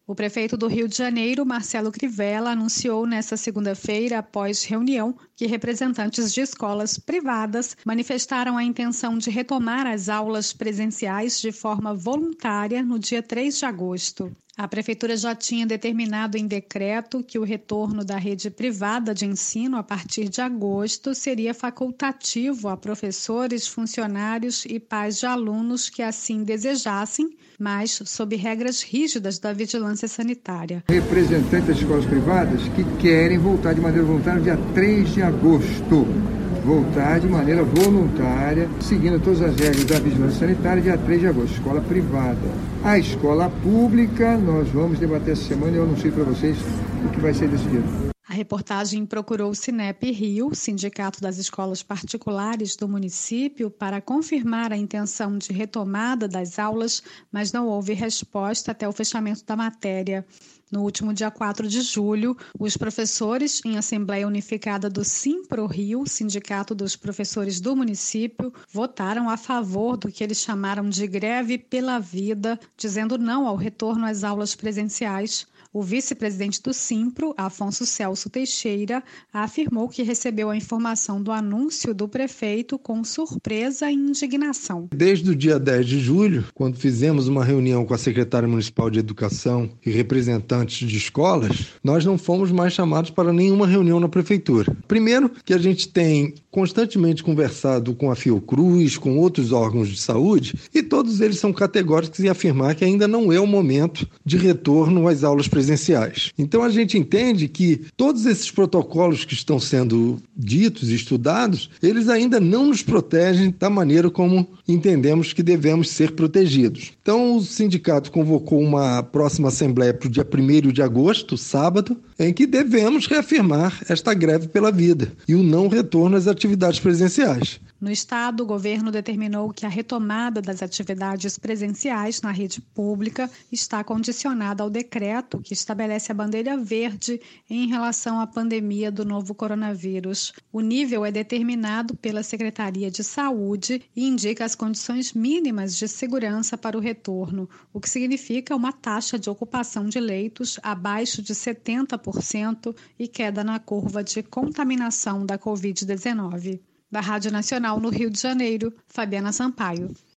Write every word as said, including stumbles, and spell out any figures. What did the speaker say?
O prefeito do Rio de Janeiro, Marcelo Crivella, anunciou nesta segunda-feira, após reunião, que representantes de escolas privadas manifestaram a intenção de retomar as aulas presenciais de forma voluntária no dia três de agosto. A Prefeitura já tinha determinado em decreto que o retorno da rede privada de ensino a partir de agosto seria facultativo a professores, funcionários e pais de alunos que assim desejassem, mas sob regras rígidas da vigilância sanitária. Representantes das escolas privadas que querem voltar de maneira voluntária no dia três de agosto. Voltar de maneira voluntária, seguindo todas as regras da vigilância sanitária, dia três de agosto, escola privada. A escola pública, nós vamos debater essa semana e eu anuncio para vocês o que vai ser decidido. A reportagem procurou o Sinep Rio, Sindicato das Escolas Particulares do município, para confirmar a intenção de retomada das aulas, mas não houve resposta até o fechamento da matéria. No último dia quatro de julho, os professores, em Assembleia Unificada do Simpro Rio, Sindicato dos Professores do município, votaram a favor do que eles chamaram de greve pela vida, dizendo não ao retorno às aulas presenciais. O vice-presidente do Simpro, Afonso Celso Teixeira, afirmou que recebeu a informação do anúncio do prefeito com surpresa e indignação. Desde o dia dez de julho, quando fizemos uma reunião com a secretária municipal de Educação e representantes de escolas, nós não fomos mais chamados para nenhuma reunião na prefeitura. Primeiro, que a gente tem constantemente conversado com a Fiocruz, com outros órgãos de saúde, e todos eles são categóricos em afirmar que ainda não é o momento de retorno às aulas presenciais. Então a gente entende que todos esses protocolos que estão sendo ditos e estudados, eles ainda não nos protegem da maneira como entendemos que devemos ser protegidos. Então o sindicato convocou uma próxima assembleia para o dia primeiro de agosto, sábado, em que devemos reafirmar esta greve pela vida e o não retorno às atividades presenciais. No estado, o governo determinou que a retomada das atividades presenciais na rede pública está condicionada ao decreto que estabelece a bandeira verde em relação à pandemia do novo coronavírus. O nível é determinado pela Secretaria de Saúde e indica as condições mínimas de segurança para o retorno, o que significa uma taxa de ocupação de leitos abaixo de setenta por cento e queda na curva de contaminação da covid dezenove. Da Rádio Nacional no Rio de Janeiro, Fabiana Sampaio.